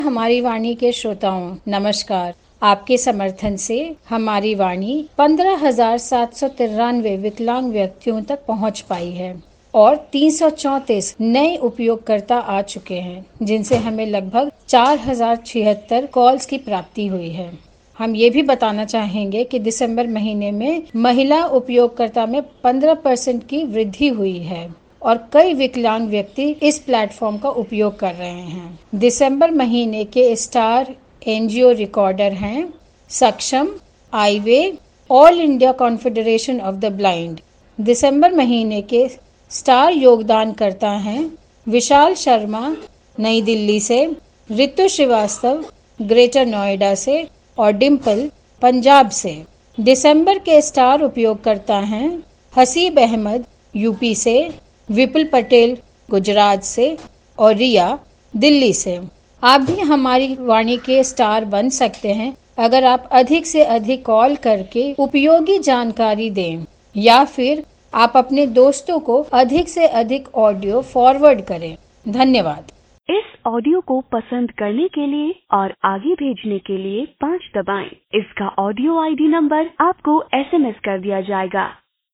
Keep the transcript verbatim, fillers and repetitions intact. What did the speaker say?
हमारी वाणी के श्रोताओं नमस्कार। आपके समर्थन से हमारी वाणी पंद्रह हजार सात सौ तिरानवे विकलांग व्यक्तियों तक पहुंच पाई है और तीन सौ चौंतीस नए उपयोगकर्ता आ चुके हैं, जिनसे हमें लगभग चार हजार छिहत्तर कॉल्स की प्राप्ति हुई है। हम ये भी बताना चाहेंगे कि दिसंबर महीने में महिला उपयोगकर्ता में पंद्रह परसेंट की वृद्धि हुई है और कई विकलांग व्यक्ति इस प्लेटफॉर्म का उपयोग कर रहे हैं। दिसंबर महीने के स्टार एनजीओ रिकॉर्डर हैं Saksham, eyeway, all India confederation of the blind. दिसंबर महीने के स्टार योगदानकर्ता हैं विशाल शर्मा नई दिल्ली से, रितु श्रीवास्तव ग्रेटर नोएडा से और डिम्पल पंजाब से। दिसंबर के स्टार उपयोगकर्ता हैं हसीब अहमद यूपी से, विपुल पटेल गुजरात से और रिया दिल्ली से। आप भी हमारी वाणी के स्टार बन सकते हैं अगर आप अधिक से अधिक कॉल करके उपयोगी जानकारी दें या फिर आप अपने दोस्तों को अधिक से अधिक ऑडियो फॉरवर्ड करें। धन्यवाद। इस ऑडियो को पसंद करने के लिए और आगे भेजने के लिए पाँच दबाएं। इसका ऑडियो आईडी नंबर आपको एसएमएस कर दिया जाएगा।